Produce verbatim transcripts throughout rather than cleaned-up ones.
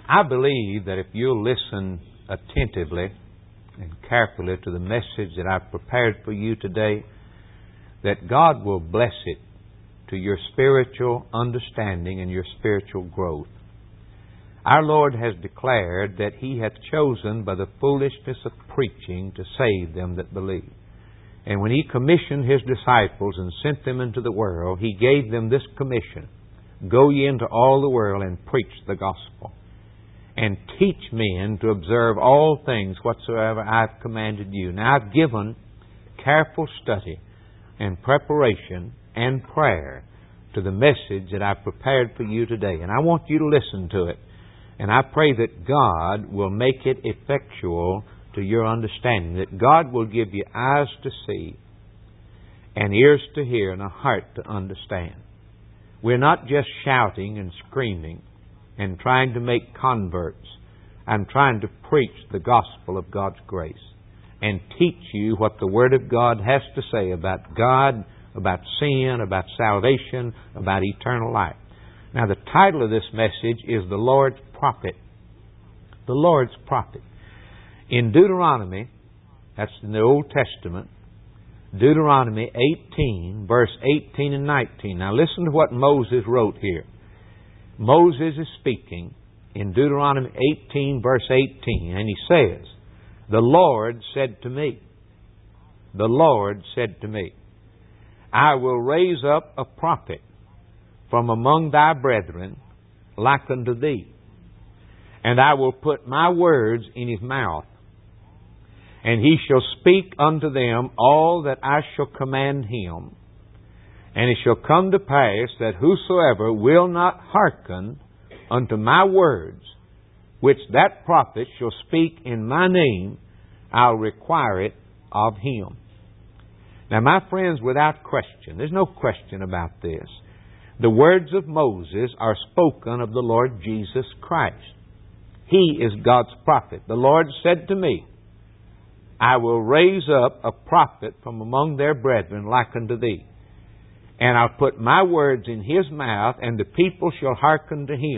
I believe that if you'll listen attentively and carefully to the message that I've prepared for you today, that God will bless it to your spiritual understanding and your spiritual growth. Our Lord has declared that He hath chosen by the foolishness of preaching to save them that believe. And when He commissioned His disciples and sent them into the world, He gave them this commission: Go ye into all the world and preach the gospel, and teach men to observe all things whatsoever I've commanded you. Now I've given careful study and preparation and prayer to the message that I've prepared for you today. And I want you to listen to it. And I pray that God will make it effectual to your understanding, that God will give you eyes to see and ears to hear and a heart to understand. We're not just shouting and screaming and trying to make converts. I'm trying to preach the gospel of God's grace and teach you what the Word of God has to say about God, about sin, about salvation, about eternal life. Now, the title of this message is The Lord's Prophet. The Lord's Prophet. In Deuteronomy, that's in the Old Testament, Deuteronomy eighteen, verse eighteen and nineteen. Now listen to what Moses wrote here. Moses is speaking in Deuteronomy eighteen, verse eighteen, and he says, The Lord said to me, The Lord said to me, I will raise up a prophet from among thy brethren like unto thee, and I will put my words in his mouth, and he shall speak unto them all that I shall command him. And it shall come to pass that whosoever will not hearken unto my words, which that prophet shall speak in my name, I'll require it of him. Now, my friends, without question, there's no question about this, the words of Moses are spoken of the Lord Jesus Christ. He is God's prophet. The Lord said to me, I will raise up a prophet from among their brethren like unto thee, and I'll put my words in his mouth, and the people shall hearken to him.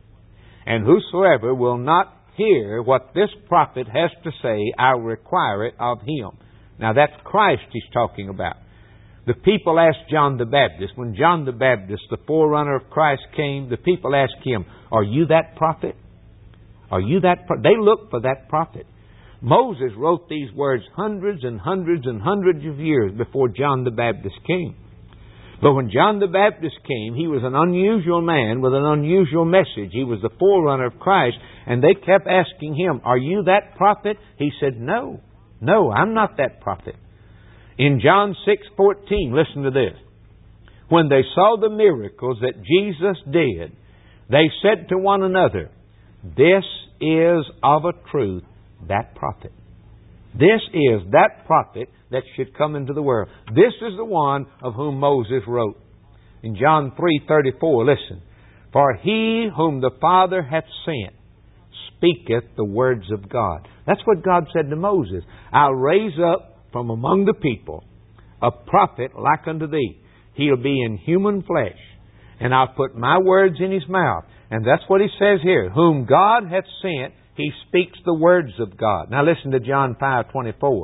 And whosoever will not hear what this prophet has to say, I'll require it of him. Now that's Christ he's talking about. The people asked John the Baptist, when John the Baptist, the forerunner of Christ, came, the people asked him, Are you that prophet? Are you that prophet? They looked for that prophet. Moses wrote these words hundreds and hundreds and hundreds of years before John the Baptist came. But when John the Baptist came, he was an unusual man with an unusual message. He was the forerunner of Christ, and they kept asking him, Are you that prophet? He said, No, no, I'm not that prophet. In John six fourteen, listen to this. When they saw the miracles that Jesus did, they said to one another, This is of a truth that prophet. This is that prophet that should come into the world. This is the one of whom Moses wrote. In John three thirty-four, listen. For he whom the Father hath sent speaketh the words of God. That's what God said to Moses. I'll raise up from among the people a prophet like unto thee. He'll be in human flesh, and I'll put my words in his mouth. And that's what he says here. Whom God hath sent, he speaks the words of God. Now listen to John five twenty-four.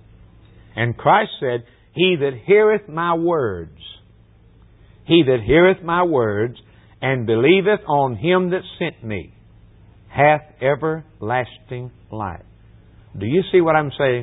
And Christ said, He that heareth my words, he that heareth my words, and believeth on him that sent me, hath everlasting life. Do you see what I'm saying?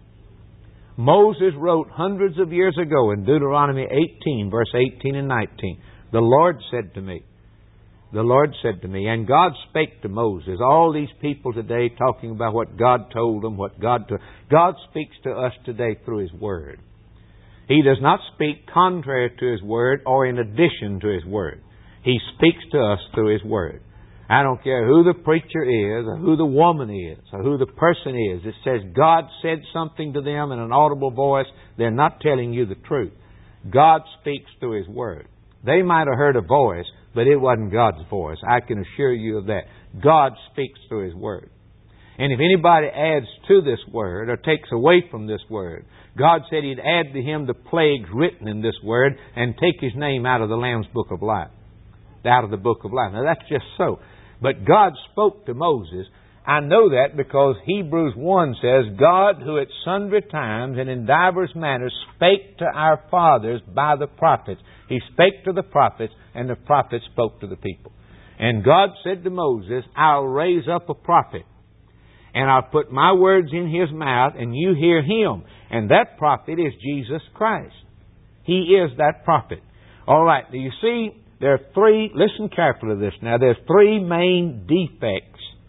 Moses wrote hundreds of years ago in Deuteronomy eighteen, verse eighteen and nineteen, The Lord said to me, The Lord said to me, and God spake to Moses. All these people today talking about what God told them, what God told. God speaks to us today through His Word. He does not speak contrary to His Word or in addition to His Word. He speaks to us through His Word. I don't care who the preacher is, or who the woman is, or who the person is. It says God said something to them in an audible voice. They're not telling you the truth. God speaks through His Word. They might have heard a voice, but it wasn't God's voice. I can assure you of that. God speaks through His Word. And if anybody adds to this Word or takes away from this Word, God said He'd add to him the plagues written in this Word and take his name out of the Lamb's Book of Life. Out of the Book of Life. Now that's just so. But God spoke to Moses. I know that because Hebrews one says, God, who at sundry times and in divers manners spake to our fathers by the prophets. He spake to the prophets, and the prophets spoke to the people. And God said to Moses, I'll raise up a prophet, and I'll put my words in his mouth, and you hear him. And that prophet is Jesus Christ. He is that prophet. All right, now you see, there are three, listen carefully to this now, there's three main defects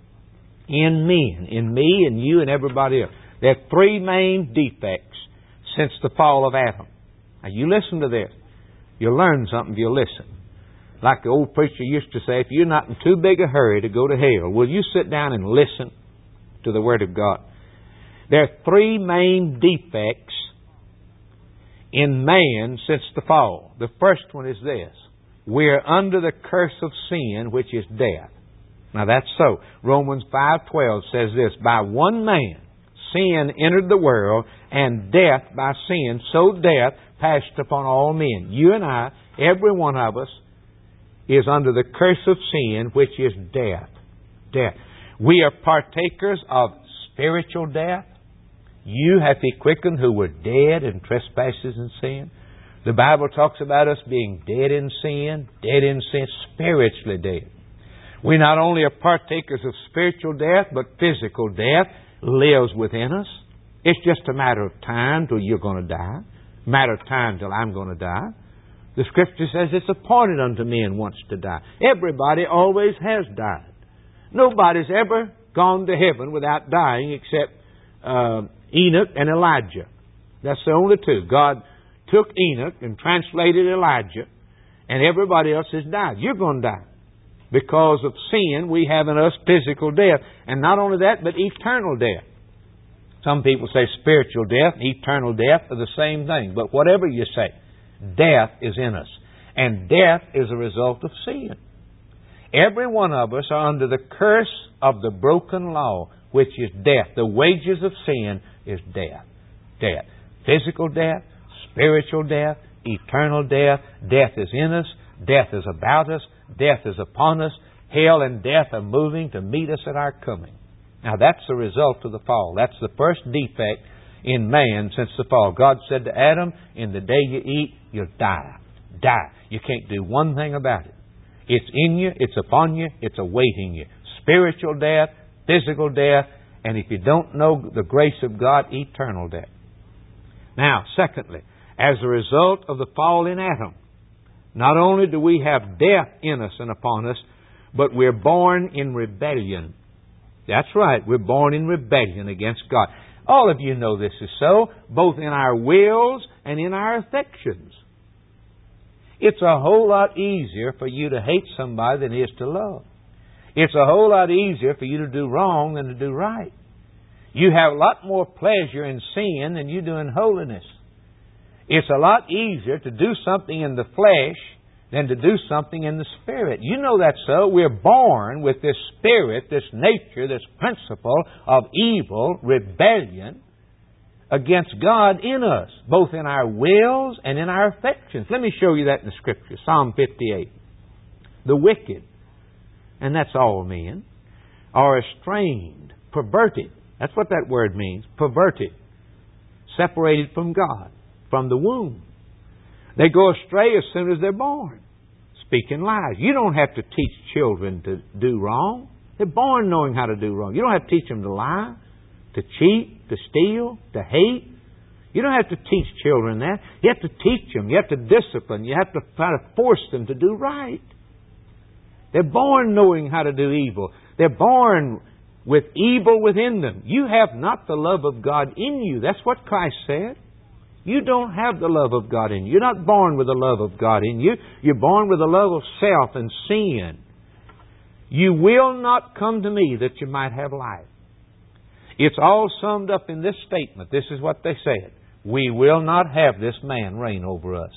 in men, in me and you and everybody else. There are three main defects since the fall of Adam. Now you listen to this. You'll learn something if you listen. Like the old preacher used to say, if you're not in too big a hurry to go to hell, will you sit down and listen to the Word of God? There are three main defects in man since the fall. The first one is this. We're under the curse of sin, which is death. Now that's so. Romans five twelve says this, by one man sin entered the world, and death by sin, so death passed upon all men. You and I, every one of us, is under the curse of sin, which is death. Death. We are partakers of spiritual death. You have He quickened who were dead in trespasses and sin. The Bible talks about us being dead in sin, dead in sin, spiritually dead. We not only are partakers of spiritual death, but physical death lives within us. It's just a matter of time till you're going to die. A matter of time till I'm going to die. The Scripture says it's appointed unto men once to die. Everybody always has died. Nobody's ever gone to heaven without dying except uh, Enoch and Elijah. That's the only two. God took Enoch and translated Elijah, and everybody else has died. You're going to die. Because of sin, we have in us physical death. And not only that, but eternal death. Some people say spiritual death and eternal death are the same thing. But whatever you say, death is in us. And death is a result of sin. Every one of us are under the curse of the broken law, which is death. The wages of sin is death. Death. Physical death, spiritual death, eternal death. Death is in us. Death is about us. Death is upon us. Hell and death are moving to meet us at our coming. Now that's the result of the fall. That's the first defect in man since the fall. God said to Adam, in the day you eat, you'll die. Die. You can't do one thing about it. It's in you, it's upon you, it's awaiting you. Spiritual death, physical death, and if you don't know the grace of God, eternal death. Now, secondly, as a result of the fall in Adam, not only do we have death in us and upon us, but we're born in rebellion. That's right, we're born in rebellion against God. All of you know this is so, both in our wills and in our affections. It's a whole lot easier for you to hate somebody than it is to love. It's a whole lot easier for you to do wrong than to do right. You have a lot more pleasure in sin than you do in holiness. It's a lot easier to do something in the flesh than to do something in the Spirit. You know that's so. We're born with this spirit, this nature, this principle of evil, rebellion against God in us, both in our wills and in our affections. Let me show you that in the Scripture. Psalm fifty-eight. The wicked, and that's all men, are estranged, perverted. That's what that word means, perverted, separated from God, from the womb. They go astray as soon as they're born, speaking lies. You don't have to teach children to do wrong. They're born knowing how to do wrong. You don't have to teach them to lie, to cheat, to steal, to hate. You don't have to teach children that. You have to teach them. You have to discipline. You have to try to force them to do right. They're born knowing how to do evil. They're born with evil within them. You have not the love of God in you. That's what Christ said. You don't have the love of God in you. You're not born with the love of God in you. You're born with the love of self and sin. You will not come to me that you might have life. It's all summed up in this statement. This is what they said. We will not have this man reign over us.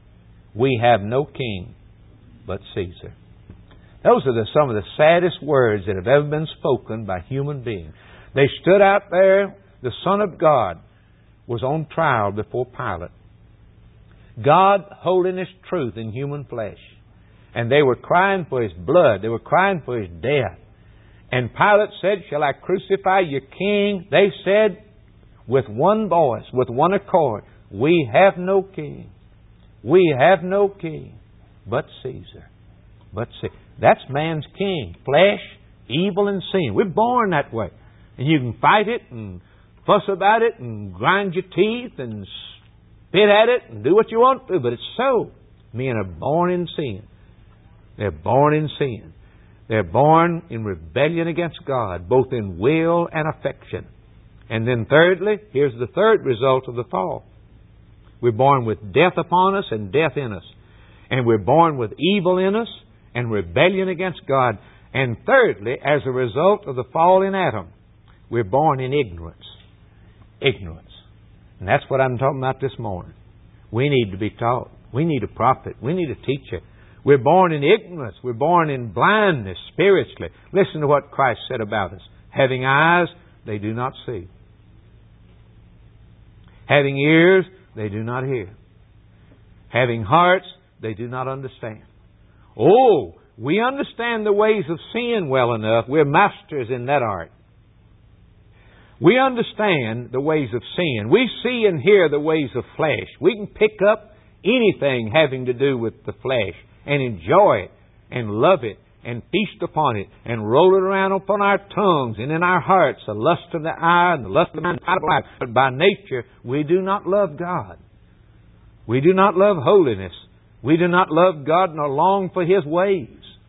We have no king but Caesar. Those are the, some of the saddest words that have ever been spoken by human beings. They stood out there. The Son of God was on trial before Pilate. God, holiness, truth in human flesh. And they were crying for His blood. They were crying for His death. And Pilate said, "Shall I crucify your king?" They said with one voice, with one accord, "We have no king. We have no king but Caesar." But Caesar. That's man's king. Flesh, evil, and sin. We're born that way. And you can fight it and fuss about it and grind your teeth and spit at it and do what you want to, but it's so. Men are born in sin. They're born in sin. They're born in rebellion against God, both in will and affection. And then thirdly, here's the third result of the fall. We're born with death upon us and death in us. And we're born with evil in us and rebellion against God. And thirdly, as a result of the fall in Adam, we're born in ignorance. Ignorance. And that's what I'm talking about this morning. We need to be taught. We need a prophet. We need a teacher. We're born in ignorance. We're born in blindness spiritually. Listen to what Christ said about us. Having eyes, they do not see. Having ears, they do not hear. Having hearts, they do not understand. Oh, we understand the ways of sin well enough. We're masters in that art. We understand the ways of sin. We see and hear the ways of flesh. We can pick up anything having to do with the flesh and enjoy it and love it and feast upon it and roll it around upon our tongues and in our hearts, the lust of the eye and the lust of the mind. But by nature, we do not love God. We do not love holiness. We do not love God nor long for His ways.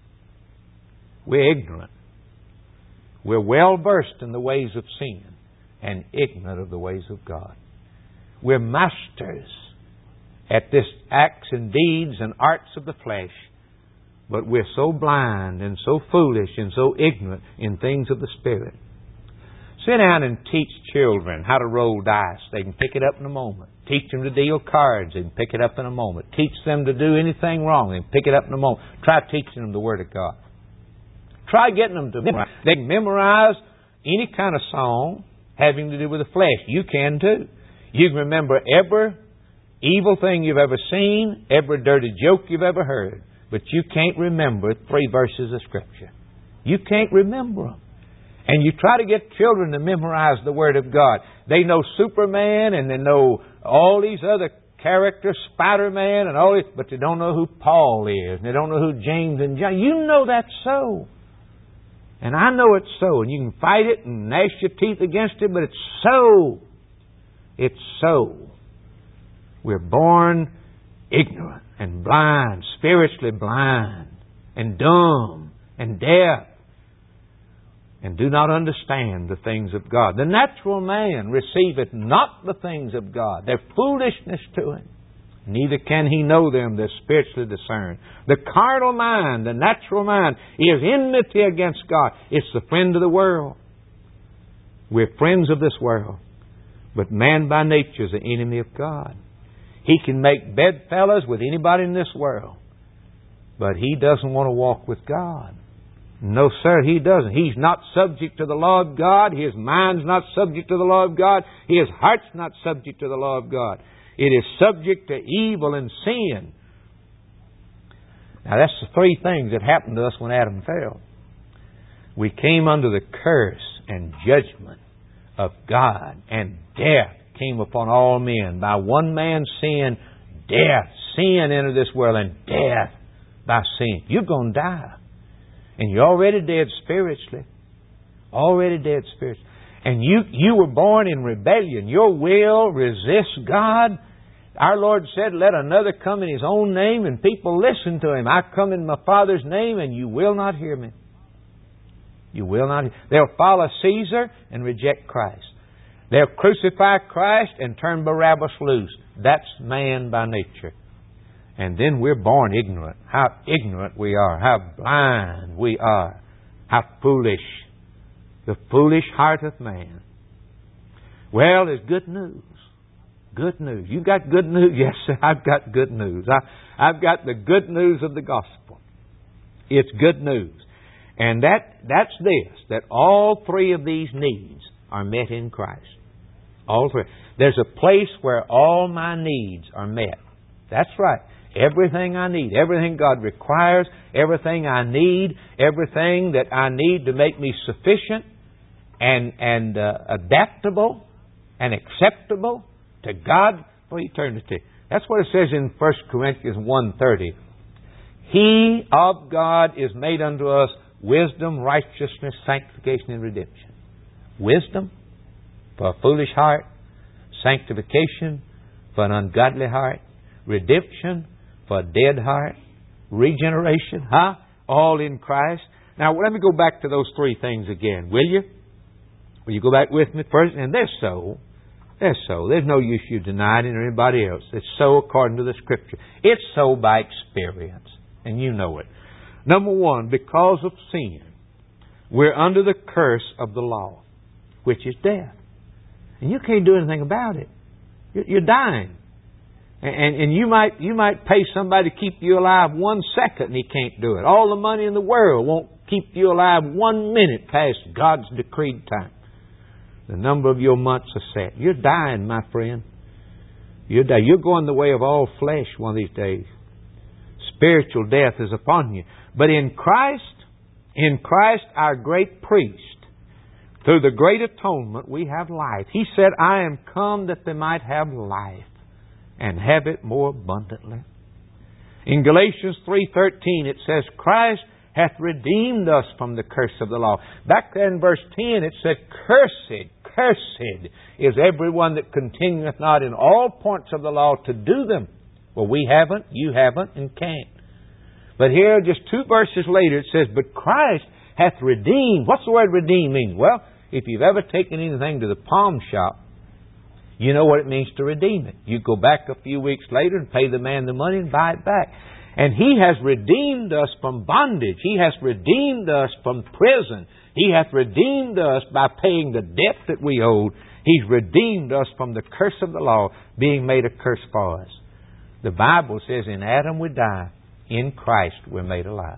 We're ignorant. We're well versed in the ways of sin and ignorant of the ways of God. We're masters at this acts and deeds and arts of the flesh, but we're so blind and so foolish and so ignorant in things of the Spirit. Sit down and teach children how to roll dice. They can pick it up in a moment. Teach them to deal cards. They can pick it up in a moment. Teach them to do anything wrong. They can pick it up in a moment. Try teaching them the Word of God. Try getting them to memorize. They can memorize any kind of song having to do with the flesh. You can too. You can remember every evil thing you've ever seen, every dirty joke you've ever heard, but you can't remember three verses of Scripture. You can't remember them. And you try to get children to memorize the Word of God. They know Superman and they know all these other characters, Spider-Man and all this, but they don't know who Paul is and they don't know who James and John. You know that's so. And I know it's so. And you can fight it and gnash your teeth against it, but it's so. It's so. We're born ignorant and blind, spiritually blind, and dumb, and deaf, and do not understand the things of God. The natural man receiveth not the things of God. They're foolishness to him. Neither can he know them. They're spiritually discerned. The carnal mind, the natural mind, is enmity against God. It's the friend of the world. We're friends of this world. But man by nature is the enemy of God. He can make bedfellows with anybody in this world. But he doesn't want to walk with God. No, sir, he doesn't. He's not subject to the law of God. His mind's not subject to the law of God. His heart's not subject to the law of God. It is subject to evil and sin. Now, that's the three things that happened to us when Adam fell. We came under the curse and judgment of God, and death came upon all men. By one man's sin, death, sin entered this world, and death by sin. You're going to die. And you're already dead spiritually. Already dead spiritually. And you, you were born in rebellion. Your will resists God. Our Lord said, let another come in His own name, and people listen to Him. I come in my Father's name, and you will not hear me. You will not. They'll follow Caesar and reject Christ. They'll crucify Christ and turn Barabbas loose. That's man by nature. And then we're born ignorant. How ignorant we are. How blind we are. How foolish. The foolish heart of man. Well, there's good news. Good news. You got good news? Yes, sir, I've got good news. I, I've got the good news of the gospel. It's good news. And that that's this, that all three of these needs are met in Christ. All three. There's a place where all my needs are met. That's right. Everything I need, everything God requires, everything I need, everything that I need to make me sufficient and, and uh, adaptable and acceptable to God for eternity. That's what it says in First Corinthians one thirty. He of God is made unto us wisdom, righteousness, sanctification, and redemption. Wisdom for a foolish heart, sanctification for an ungodly heart, redemption for a dead heart, regeneration, huh? All in Christ. Now, let me go back to those three things again, will you? Will you go back with me first? And they're so. They're so. There's no use you denying it or anybody else. It's so according to the Scripture. It's so by experience. And you know it. Number one, because of sin, we're under the curse of the law, which is death. And you can't do anything about it. You're dying. And, and you might you might pay somebody to keep you alive one second and he can't do it. All the money in the world won't keep you alive one minute past God's decreed time. The number of your months are set. You're dying, my friend. You're dying. You're going the way of all flesh one of these days. Spiritual death is upon you. But in Christ, in Christ our great priest, through the great atonement we have life. He said, I am come that they might have life and have it more abundantly. In Galatians three thirteen it says, Christ hath redeemed us from the curse of the law. Back there in verse ten it said, Cursed, cursed is everyone that continueth not in all points of the law to do them. Well, we haven't, you haven't, and can't. But here, just two verses later, it says, But Christ hath redeemed. What's the word redeem mean? Well, if you've ever taken anything to the pawn shop, you know what it means to redeem it. You go back a few weeks later and pay the man the money and buy it back. And He has redeemed us from bondage. He has redeemed us from prison. He hath redeemed us by paying the debt that we owed. He's redeemed us from the curse of the law, being made a curse for us. The Bible says in Adam we die, in Christ we're made alive.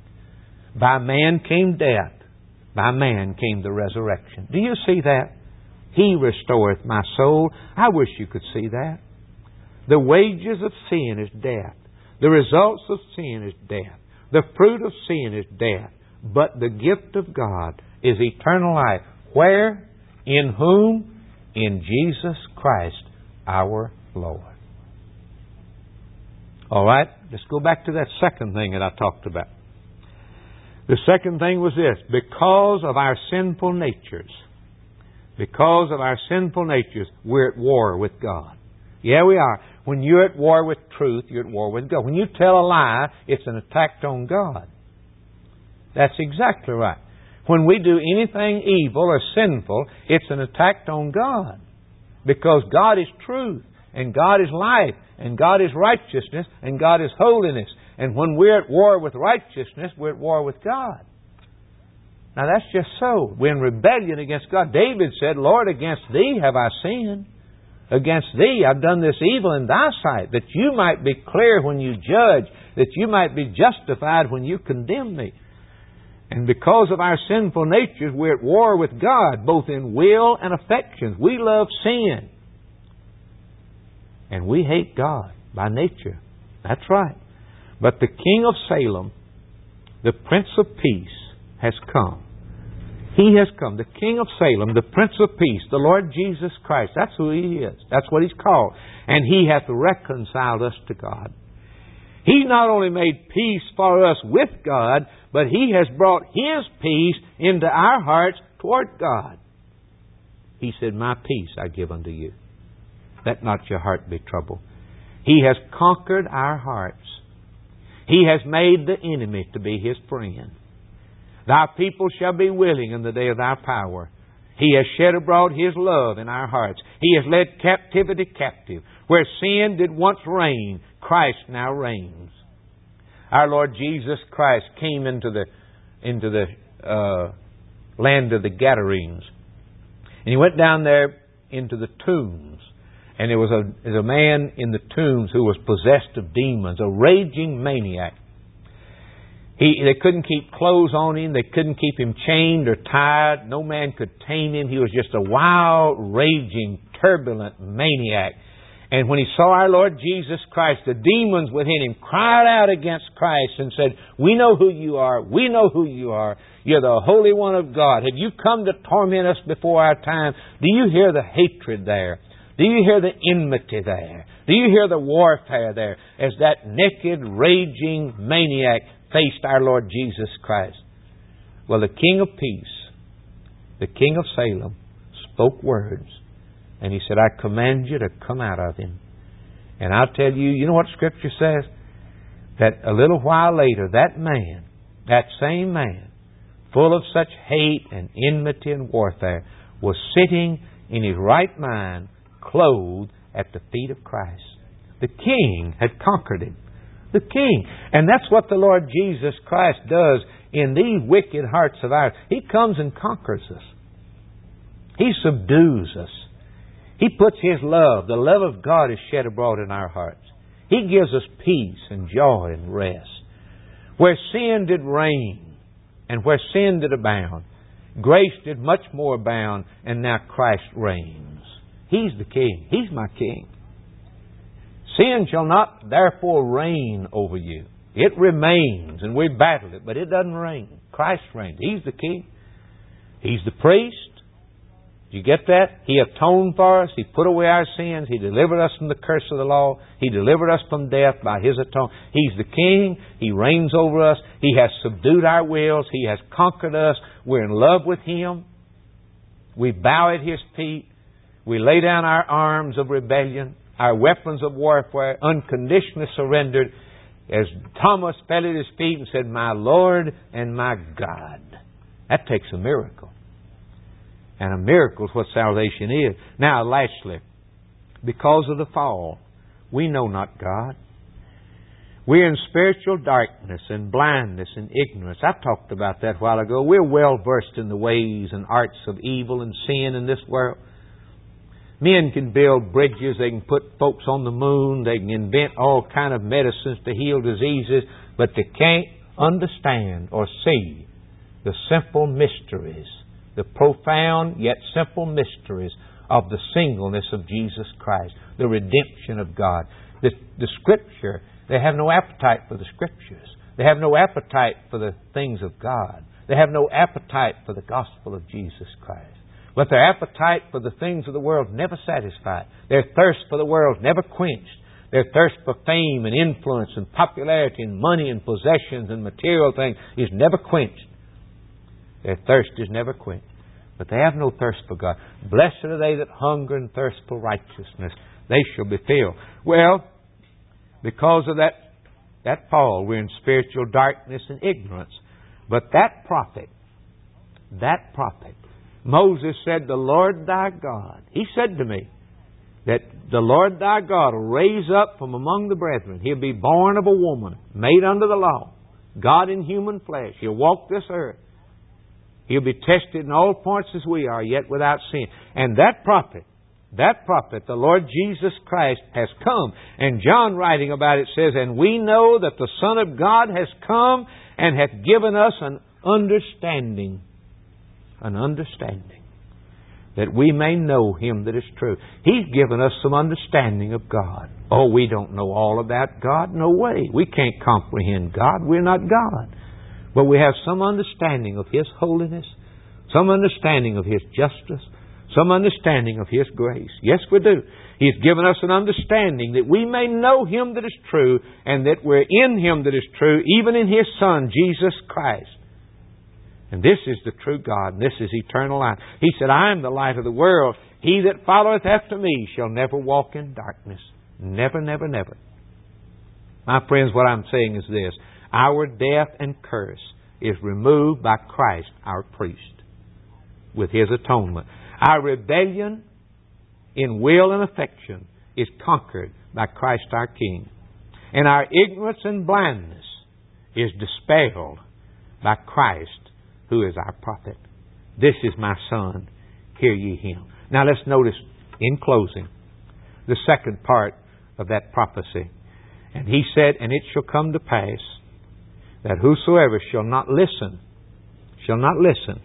By man came death, by man came the resurrection. Do you see that? He restoreth my soul. I wish you could see that. The wages of sin is death. The results of sin is death. The fruit of sin is death. But the gift of God is eternal life. Where? In whom? In Jesus Christ our Lord. All right, let's go back to that second thing that I talked about. The second thing was this. Because of our sinful natures, because of our sinful natures, we're at war with God. Yeah, we are. When you're at war with truth, you're at war with God. When you tell a lie, it's an attack on God. That's exactly right. When we do anything evil or sinful, it's an attack on God. Because God is truth, and God is life, and God is righteousness, and God is holiness. And when we're at war with righteousness, we're at war with God. Now that's just so. We're in rebellion against God. David said, Lord, against Thee have I sinned. Against Thee I've done this evil in Thy sight, that You might be clear when You judge, that You might be justified when You condemn me. And because of our sinful natures, we're at war with God, both in will and affections. We love sin. And we hate God by nature. That's right. But the King of Salem, the Prince of Peace, has come. He has come. The King of Salem, the Prince of Peace, the Lord Jesus Christ. That's who He is. That's what He's called. And He hath reconciled us to God. He's not only made peace for us with God, but He has brought His peace into our hearts toward God. He said, My peace I give unto you. Let not your heart be troubled. He has conquered our hearts. He has made the enemy to be His friend. Thy people shall be willing in the day of Thy power. He has shed abroad His love in our hearts. He has led captivity captive. Where sin did once reign, Christ now reigns. Our Lord Jesus Christ came into the into the uh, land of the Gadarenes. And He went down there into the tombs. And there was a, there was a man in the tombs who was possessed of demons, a raging maniac. He, they couldn't keep clothes on him. They couldn't keep him chained or tied. No man could tame him. He was just a wild, raging, turbulent maniac. And when he saw our Lord Jesus Christ, the demons within him cried out against Christ and said, "We know who you are. We know who you are. You're the Holy One of God. Have you come to torment us before our time?" Do you hear the hatred there? Do you hear the enmity there? Do you hear the warfare there as that naked, raging maniac faced our Lord Jesus Christ? Well, the King of Peace, the King of Salem, spoke words. And He said, "I command you to come out of him." And I'll tell you, you know what Scripture says? That a little while later, that man, that same man, full of such hate and enmity and warfare, was sitting in his right mind, clothed at the feet of Christ. The King had conquered him. The King. And that's what the Lord Jesus Christ does in these wicked hearts of ours. He comes and conquers us. He subdues us. He puts His love, the love of God, is shed abroad in our hearts. He gives us peace and joy and rest. Where sin did reign and where sin did abound, grace did much more abound, and now Christ reigns. He's the King. He's my King. Sin shall not therefore reign over you. It remains, and we battle it, but it doesn't reign. Christ reigns. He's the King. He's the priest. You get that? He atoned for us. He put away our sins. He delivered us from the curse of the law. He delivered us from death by His atonement. He's the King. He reigns over us. He has subdued our wills. He has conquered us. We're in love with Him. We bow at His feet. We lay down our arms of rebellion, our weapons of warfare, unconditionally surrendered, as Thomas fell at His feet and said, "My Lord and my God." That takes a miracle. And a miracle is what salvation is. Now, lastly, because of the fall, we know not God. We're in spiritual darkness and blindness and ignorance. I talked about that a while ago. We're well versed in the ways and arts of evil and sin in this world. Men can build bridges. They can put folks on the moon. They can invent all kind of medicines to heal diseases. But they can't understand or see the simple mysteries, the profound yet simple mysteries of the singleness of Jesus Christ, the redemption of God. The, the Scripture, they have no appetite for the Scriptures. They have no appetite for the things of God. They have no appetite for the gospel of Jesus Christ. But their appetite for the things of the world never satisfied. Their thirst for the world never quenched. Their thirst for fame and influence and popularity and money and possessions and material things is never quenched. Their thirst is never quenched. But they have no thirst for God. Blessed are they that hunger and thirst for righteousness. They shall be filled. Well, because of that, that fall, we're in spiritual darkness and ignorance. But that prophet, that prophet, Moses said, "The Lord thy God," he said to me, that the Lord thy God will raise up from among the brethren. He'll be born of a woman, made under the law, God in human flesh. He'll walk this earth. He'll be tested in all points as we are, yet without sin. And that prophet, that prophet, the Lord Jesus Christ, has come. And John, writing about it, says, "And we know that the Son of God has come and hath given us an understanding." An understanding. That we may know Him that is true. He's given us some understanding of God. Oh, we don't know all about God. No way. We can't comprehend God. We're not God. But we have some understanding of His holiness, some understanding of His justice, some understanding of His grace. Yes, we do. He's given us an understanding that we may know Him that is true, and that we're in Him that is true, even in His Son, Jesus Christ. And this is the true God, and this is eternal life. He said, "I am the light of the world. He that followeth after me shall never walk in darkness." Never, never, never. My friends, what I'm saying is this. Our death and curse is removed by Christ, our priest, with His atonement. Our rebellion in will and affection is conquered by Christ our King. And our ignorance and blindness is dispelled by Christ, who is our prophet. "This is my Son, hear ye Him." Now let's notice, in closing, the second part of that prophecy. And He said, "And it shall come to pass, that whosoever shall not listen, shall not listen,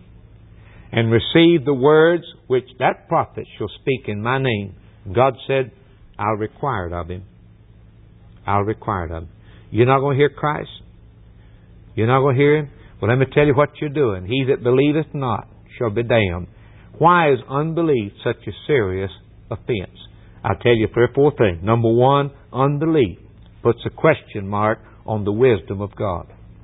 and receive the words which that prophet shall speak in my name." God said, I'll require it of him. I'll require it of him. You're not going to hear Christ? You're not going to hear him? Well, let me tell you what you're doing. He that believeth not shall be damned. Why is unbelief such a serious offense? I'll tell you three or four things. Number one, unbelief puts a question mark on the wisdom of God.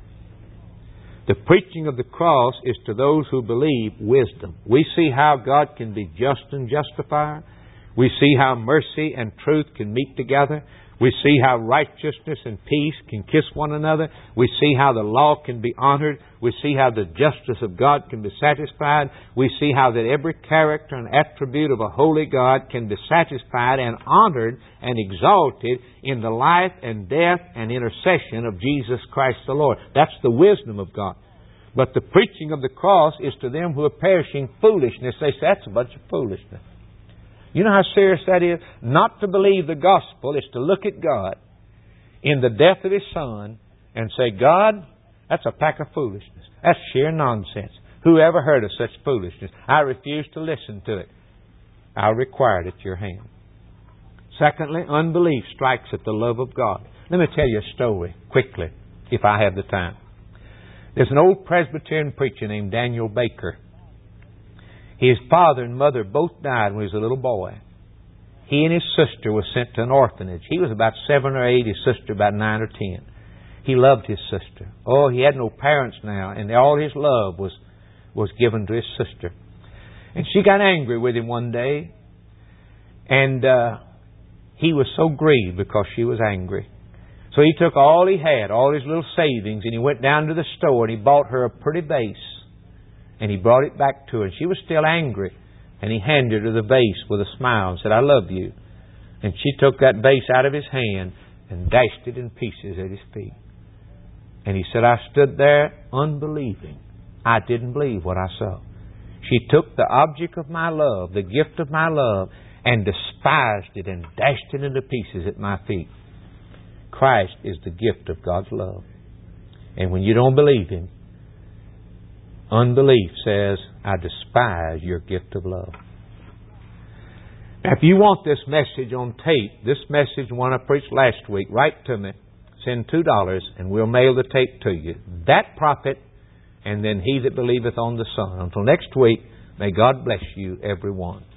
The preaching of the cross is to those who believe wisdom. We see how God can be just and justifier. We see how mercy and truth can meet together. We see how righteousness and peace can kiss one another. We see how the law can be honored. We see how the justice of God can be satisfied. We see how that every character and attribute of a holy God can be satisfied and honored and exalted in the life and death and intercession of Jesus Christ the Lord. That's the wisdom of God. But the preaching of the cross is to them who are perishing foolishness. They say, that's a bunch of foolishness. You know how serious that is? Not to believe the gospel is to look at God in the death of His Son and say, God, that's a pack of foolishness. That's sheer nonsense. Who ever heard of such foolishness? I refuse to listen to it. I'll require it at your hand. Secondly, unbelief strikes at the love of God. Let me tell you a story quickly, if I have the time. There's an old Presbyterian preacher named Daniel Baker. His father and mother both died when he was a little boy. He and his sister were sent to an orphanage. He was about seven or eight, his sister about nine or ten. He loved his sister. Oh, he had no parents now, and all his love was, was given to his sister. And she got angry with him one day, and uh, he was so grieved because she was angry. So he took all he had, all his little savings, and he went down to the store and he bought her a pretty vase. And he brought it back to her. And she was still angry. And he handed her the vase with a smile and said, I love you. And she took that vase out of his hand and dashed it in pieces at his feet. And he said, I stood there unbelieving. I didn't believe what I saw. She took the object of my love, the gift of my love, and despised it and dashed it into pieces at my feet. Christ is the gift of God's love. And when you don't believe Him, unbelief says, I despise your gift of love. Now, if you want this message on tape, this message, one I preached last week, write to me, send two dollars, and we'll mail the tape to you. That prophet, and then he that believeth on the Son. Until next week, may God bless you, everyone.